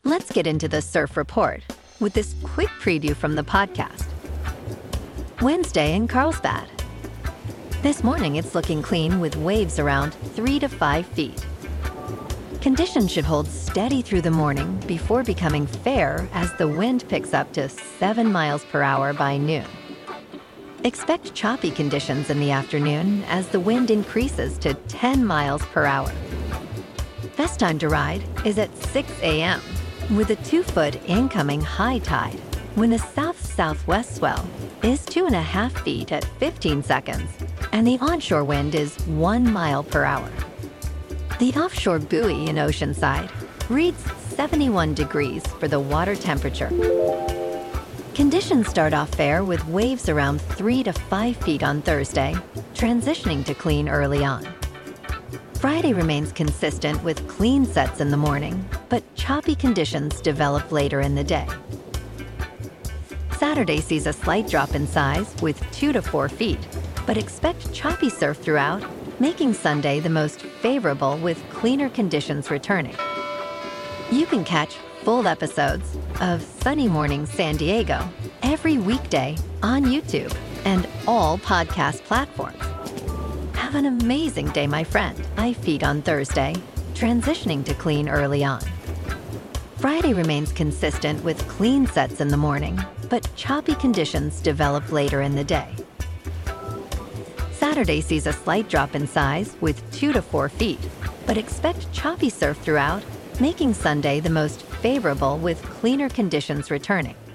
Let's get into the surf report with this quick preview from the podcast. Wednesday in Carlsbad. This morning it's looking clean with waves around 3 to 5 feet. Conditions should hold steady through the morning before becoming fair as the wind picks up to 7 miles per hour by noon. Expect choppy conditions in the afternoon as the wind increases to 10 miles per hour. Best time to ride is at 6 a.m. with a 2-foot incoming high tide when the south-southwest swell is 2.5 feet at 15 seconds and the onshore wind is 1 mile per hour. The offshore buoy in Oceanside reads 71 degrees for the water temperature. Conditions start off fair with waves around 3 to 5 feet on Thursday, transitioning to clean early on. Friday remains consistent with clean sets in the morning, but choppy conditions develop later in the day. Saturday sees a slight drop in size with 2 to 4 feet, but expect choppy surf throughout, making Sunday the most favorable with cleaner conditions returning. You can catch full episodes of Sunny Morning San Diego every weekday on YouTube and all podcast platforms. Have an amazing day, my friend. I feed on Thursday, transitioning to clean early on. Friday remains consistent with clean sets in the morning, but choppy conditions develop later in the day. Saturday sees a slight drop in size with 2 to 4 feet, but expect choppy surf throughout, making Sunday the most favorable with cleaner conditions returning.